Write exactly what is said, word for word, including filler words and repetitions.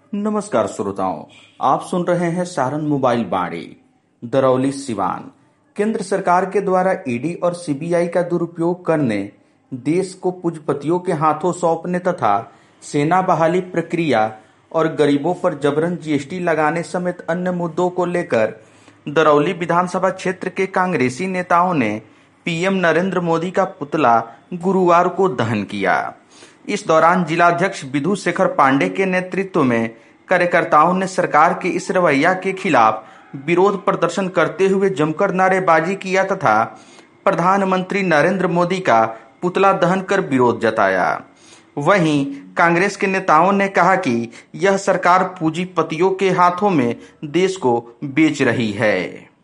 नमस्कार श्रोताओं, आप सुन रहे हैं सारण मोबाइल बाड़ी। दरौली सिवान। केंद्र सरकार के द्वारा ईडी और सीबीआई का दुरुपयोग करने, देश को पूंजीपतियों के हाथों सौंपने तथा सेना बहाली प्रक्रिया और गरीबों पर जबरन जीएसटी लगाने समेत अन्य मुद्दों को लेकर दरौली विधानसभा क्षेत्र के कांग्रेसी नेताओं ने पीएम नरेंद्र मोदी का पुतला गुरुवार को दहन किया। इस दौरान जिलाध्यक्ष विधु शेखर पांडे के नेतृत्व में कार्यकर्ताओं ने सरकार के इस रवैया के खिलाफ विरोध प्रदर्शन करते हुए जमकर नारेबाजी किया तथा प्रधानमंत्री नरेंद्र मोदी का पुतला दहन कर विरोध जताया। वहीं कांग्रेस के नेताओं ने कहा कि यह सरकार पूंजीपतियों के हाथों में देश को बेच रही है।